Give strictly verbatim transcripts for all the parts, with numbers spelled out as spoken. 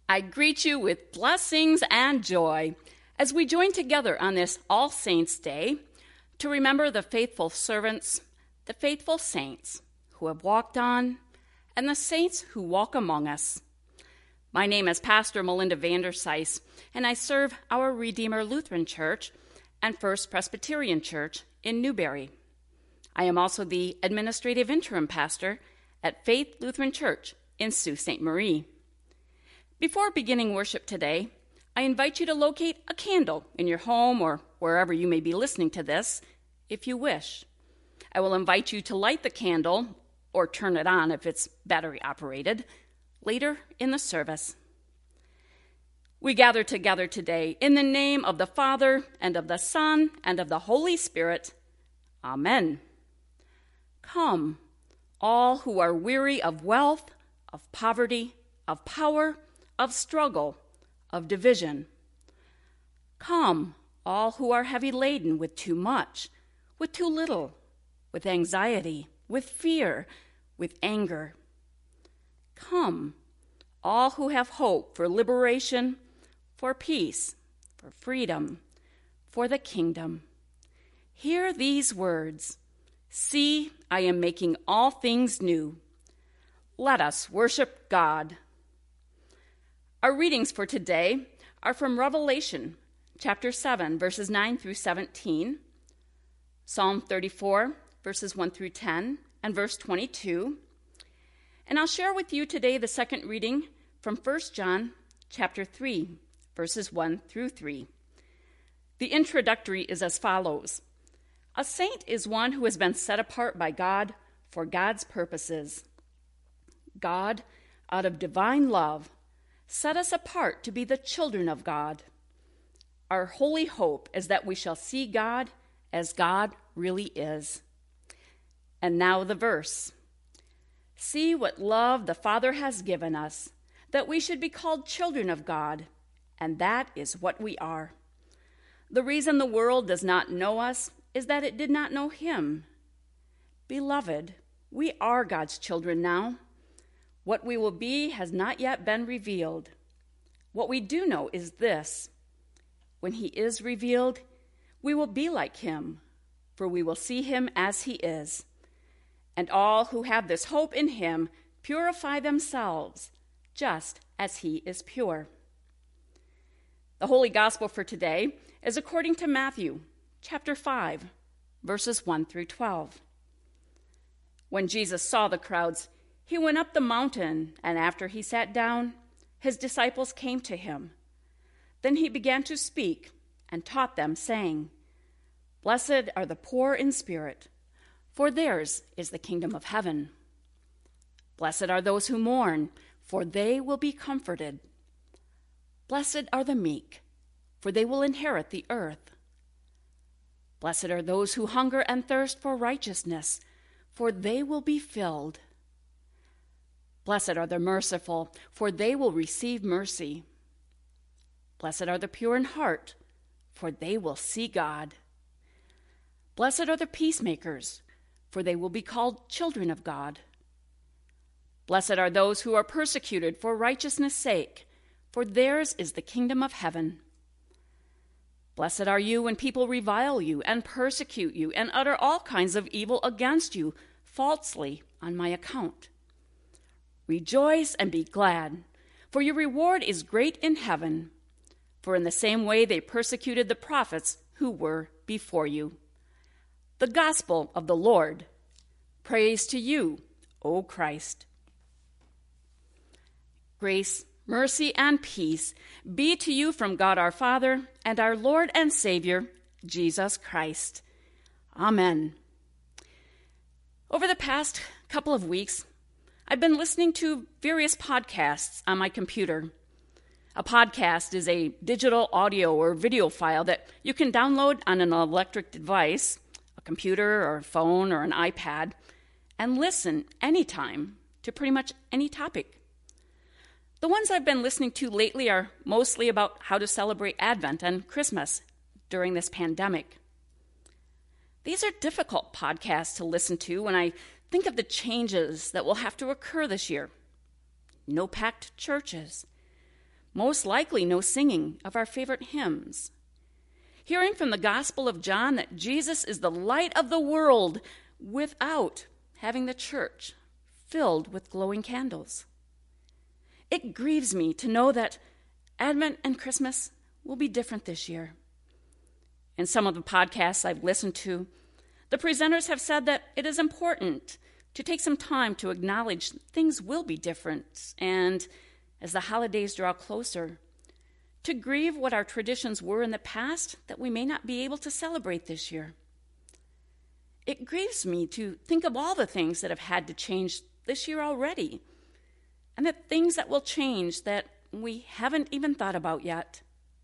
I greet you with blessings and joy as we join together on this All Saints' Day to remember the faithful servants, the faithful saints who have walked on, and the saints who walk among us. My name is Pastor Melinda Vanderseis, and I serve our Redeemer Lutheran Church and First Presbyterian Church in Newberry. I am also the administrative interim pastor at Faith Lutheran Church in Sault Ste. Marie. Before beginning worship today, I invite you to locate a candle in your home or wherever you may be listening to this, if you wish. I will invite you to light the candle, or turn it on if it's battery operated, later in the service. We gather together today in the name of the Father, and of the Son, and of the Holy Spirit. Amen. Come, all who are weary of wealth, of poverty, of power, of struggle, of division. Come, all who are heavy laden with too much, with too little, with anxiety, with fear, with anger. Come, all who have hope for liberation, for peace, for freedom, for the kingdom. Hear these words: "See, I am making all things new." Let us worship God. Our readings for today are from Revelation chapter seven, verses nine through seventeen, Psalm thirty-four, verses one through ten, and verse twenty-two. And I'll share with you today the second reading from First John chapter three, verses one through three. The introductory is as follows: A saint is one who has been set apart by God for God's purposes. God, out of divine love, set us apart to be the children of God. Our holy hope is that we shall see God as God really is. And now the verse. See what love the Father has given us, that we should be called children of God, and that is what we are. The reason the world does not know us is that it did not know him. Beloved, we are God's children now. What we will be has not yet been revealed. What we do know is this: when he is revealed, we will be like him, for we will see him as he is. And all who have this hope in him purify themselves, just as he is pure. The Holy Gospel for today is according to Matthew chapter five, verses one through twelve. When Jesus saw the crowds, he went up the mountain, and after he sat down, his disciples came to him. Then he began to speak and taught them, saying, Blessed are the poor in spirit, for theirs is the kingdom of heaven. Blessed are those who mourn, for they will be comforted. Blessed are the meek, for they will inherit the earth. Blessed are those who hunger and thirst for righteousness, for they will be filled. Blessed are the merciful, for they will receive mercy. Blessed are the pure in heart, for they will see God. Blessed are the peacemakers, for they will be called children of God. Blessed are those who are persecuted for righteousness' sake, for theirs is the kingdom of heaven. Blessed are you when people revile you and persecute you and utter all kinds of evil against you falsely on my account. Rejoice and be glad, for your reward is great in heaven. For in the same way they persecuted the prophets who were before you. The gospel of the Lord. Praise to you, O Christ. Grace, mercy, and peace be to you from God our Father and our Lord and Savior, Jesus Christ. Amen. Over the past couple of weeks, I've been listening to various podcasts on my computer. A podcast is a digital audio or video file that you can download on an electric device, a computer or a phone or an iPad, and listen anytime to pretty much any topic. The ones I've been listening to lately are mostly about how to celebrate Advent and Christmas during this pandemic. These are difficult podcasts to listen to when I think of the changes that will have to occur this year. No packed churches, most likely no singing of our favorite hymns. Hearing from the Gospel of John that Jesus is the light of the world without having the church filled with glowing candles. It grieves me to know that Advent and Christmas will be different this year. In some of the podcasts I've listened to, the presenters have said that it is important to take some time to acknowledge things will be different, and as the holidays draw closer, to grieve what our traditions were in the past that we may not be able to celebrate this year. It grieves me to think of all the things that have had to change this year already, and the things that will change that we haven't even thought about yet.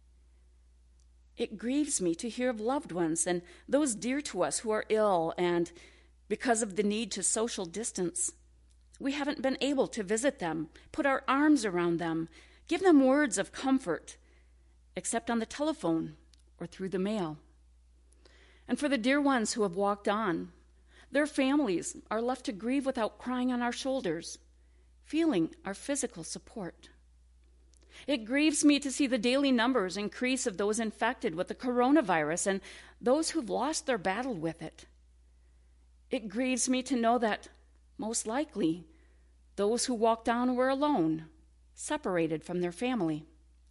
It grieves me to hear of loved ones and those dear to us who are ill, and because of the need to social distance, we haven't been able to visit them, put our arms around them, give them words of comfort, except on the telephone or through the mail. And for the dear ones who have walked on, their families are left to grieve without crying on our shoulders, feeling our physical support. It grieves me to see the daily numbers increase of those infected with the coronavirus and those who've lost their battle with it. It grieves me to know that, most likely, those who walked on were alone, separated from their family.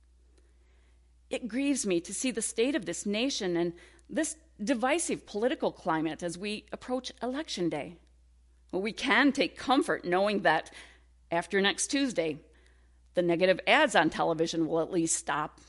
It grieves me to see the state of this nation and this divisive political climate as we approach Election Day. Well, we can take comfort knowing that after next Tuesday, the negative ads on television will at least stop.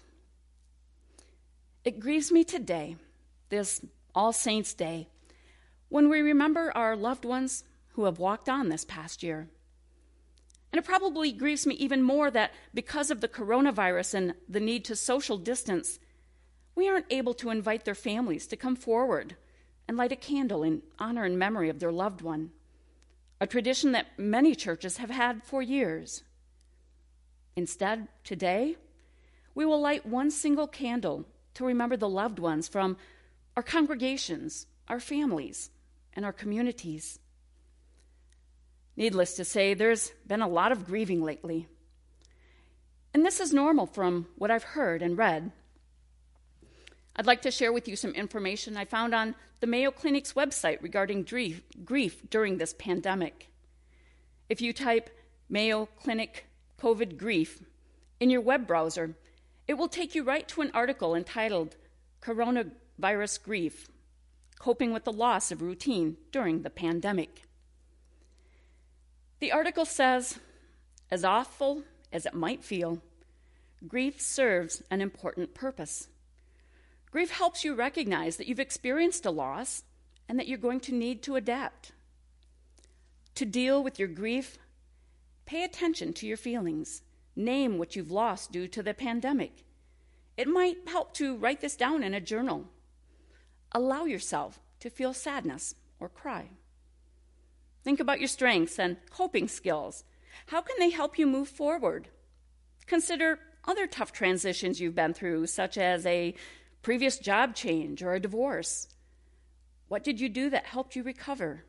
It grieves me today, this All Saints' Day, when we remember our loved ones who have walked on this past year. And it probably grieves me even more that because of the coronavirus and the need to social distance, we aren't able to invite their families to come forward and light a candle in honor and memory of their loved one, a tradition that many churches have had for years. Instead, today, we will light one single candle to remember the loved ones from our congregations, our families, and our communities. Needless to say, there's been a lot of grieving lately. And this is normal from what I've heard and read. I'd like to share with you some information I found on the Mayo Clinic's website regarding grief, grief during this pandemic. If you type Mayo Clinic COVID grief in your web browser, it will take you right to an article entitled Coronavirus Grief, Coping with the Loss of Routine During the Pandemic. The article says, as awful as it might feel, grief serves an important purpose. Grief helps you recognize that you've experienced a loss and that you're going to need to adapt. To deal with your grief, pay attention to your feelings. Name what you've lost due to the pandemic. It might help to write this down in a journal. Allow yourself to feel sadness or cry. Think about your strengths and coping skills. How can they help you move forward? Consider other tough transitions you've been through, such as a previous job change or a divorce. What did you do that helped you recover?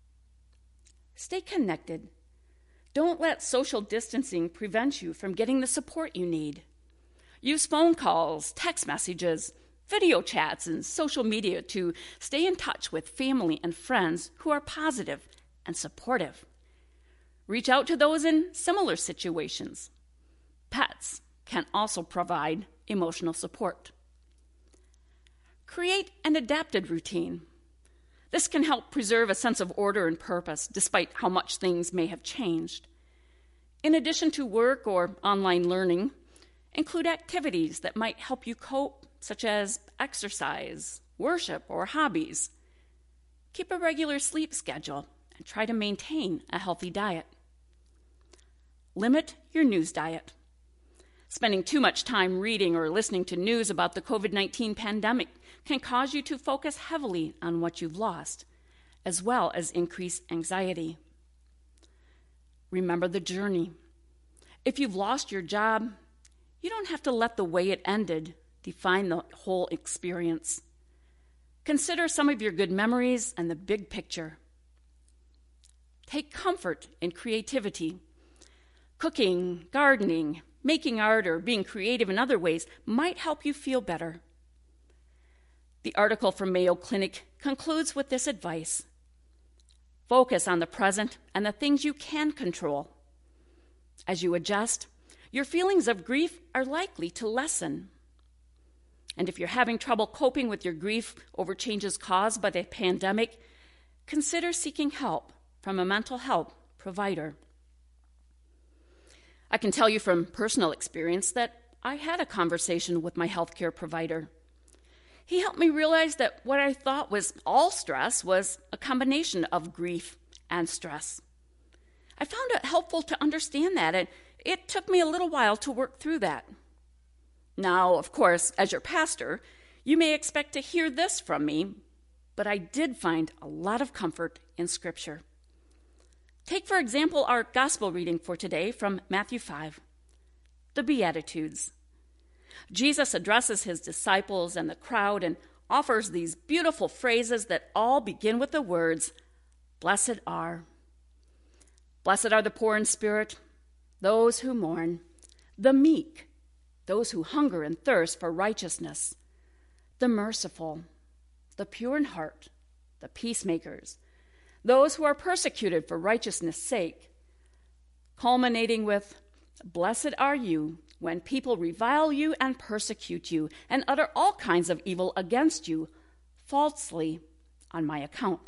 Stay connected. Don't let social distancing prevent you from getting the support you need. Use phone calls, text messages, video chats, and social media to stay in touch with family and friends who are positive and supportive. Reach out to those in similar situations. Pets can also provide emotional support. Create an adapted routine. This can help preserve a sense of order and purpose, despite how much things may have changed. In addition to work or online learning, include activities that might help you cope, such as exercise, worship, or hobbies. Keep a regular sleep schedule and try to maintain a healthy diet. Limit your news diet. Spending too much time reading or listening to news about the covid nineteen pandemic can cause you to focus heavily on what you've lost, as well as increase anxiety. Remember the journey. If you've lost your job, you don't have to let the way it ended define the whole experience. Consider some of your good memories and the big picture. Take comfort in creativity. Cooking, gardening, making art, or being creative in other ways might help you feel better. The article from Mayo Clinic concludes with this advice: focus on the present and the things you can control. As you adjust, your feelings of grief are likely to lessen. And if you're having trouble coping with your grief over changes caused by the pandemic, consider seeking help from a mental health provider. I can tell you from personal experience that I had a conversation with my healthcare provider. He helped me realize that what I thought was all stress was a combination of grief and stress. I found it helpful to understand that, and it took me a little while to work through that. Now, of course, as your pastor, you may expect to hear this from me, but I did find a lot of comfort in Scripture. Take, for example, our gospel reading for today from Matthew five, the Beatitudes. Jesus addresses his disciples and the crowd and offers these beautiful phrases that all begin with the words, "Blessed are." Blessed are the poor in spirit, those who mourn, the meek, those who hunger and thirst for righteousness, the merciful, the pure in heart, the peacemakers, those who are persecuted for righteousness' sake, culminating with, "Blessed are you when people revile you and persecute you and utter all kinds of evil against you falsely on my account."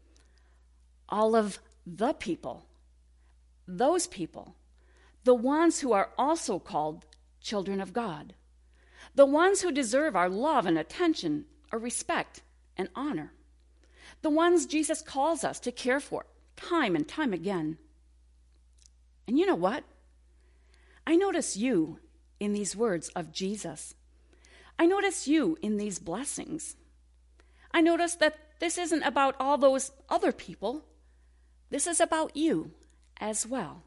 All of the people, those people, the ones who are also called children of God, the ones who deserve our love and attention, or respect and honor, the ones Jesus calls us to care for time and time again. And you know what? I notice you in these words of Jesus. I notice you in these blessings. I notice that this isn't about all those other people. This is about you as well.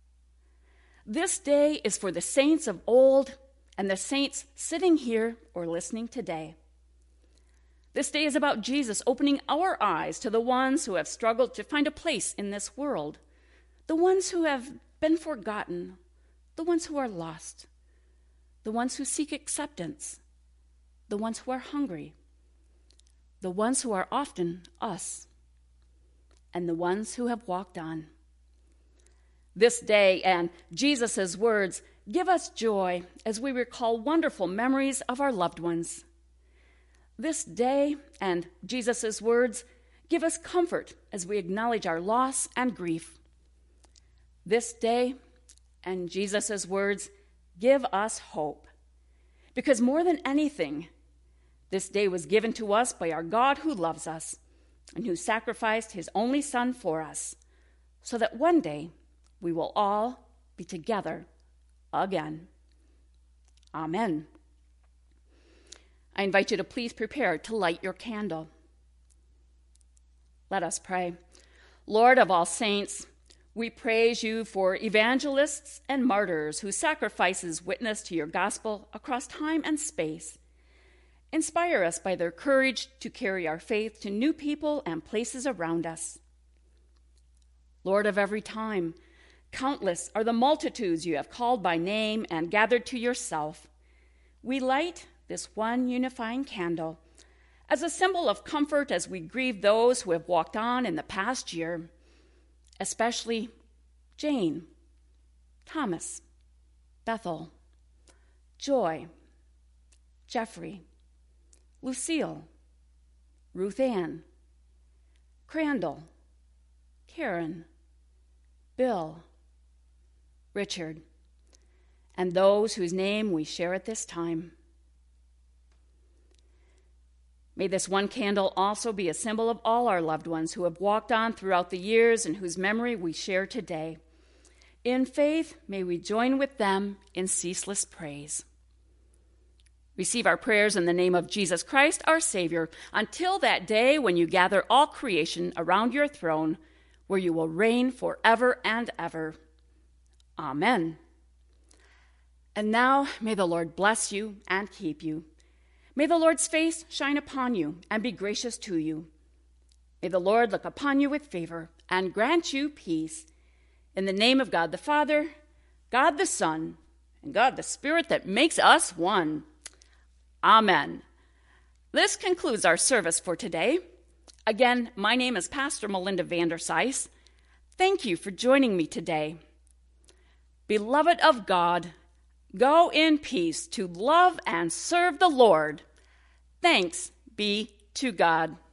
This day is for the saints of old and the saints sitting here or listening today. This day is about Jesus opening our eyes to the ones who have struggled to find a place in this world, the ones who have been forgotten, the ones who are lost, the ones who seek acceptance, the ones who are hungry, the ones who are often us, and the ones who have walked on. This day and Jesus' words give us joy as we recall wonderful memories of our loved ones. This day and Jesus' words give us comfort as we acknowledge our loss and grief. This day and Jesus' words give us hope, because more than anything, this day was given to us by our God who loves us and who sacrificed his only Son for us, so that one day we will all be together again. Amen. I invite you to please prepare to light your candle. Let us pray. Lord of all saints, we praise you for evangelists and martyrs whose sacrifices witness to your gospel across time and space. Inspire us by their courage to carry our faith to new people and places around us. Lord of every time, countless are the multitudes you have called by name and gathered to yourself. We light this one unifying candle as a symbol of comfort as we grieve those who have walked on in the past year, especially Jane, Thomas, Bethel, Joy, Jeffrey, Lucille, Ruth Ann, Crandall, Karen, Bill, Richard, and those whose name we share at this time. May this one candle also be a symbol of all our loved ones who have walked on throughout the years and whose memory we share today. In faith, may we join with them in ceaseless praise. Receive our prayers in the name of Jesus Christ, our Savior, until that day when you gather all creation around your throne, where you will reign forever and ever. Amen. And now may the Lord bless you and keep you. May the Lord's face shine upon you and be gracious to you. May the Lord look upon you with favor and grant you peace. In the name of God the Father, God the Son, and God the Spirit that makes us one. Amen. This concludes our service for today. Again, my name is Pastor Melinda Vandersice. Thank you for joining me today. Beloved of God, go in peace to love and serve the Lord. Thanks be to God.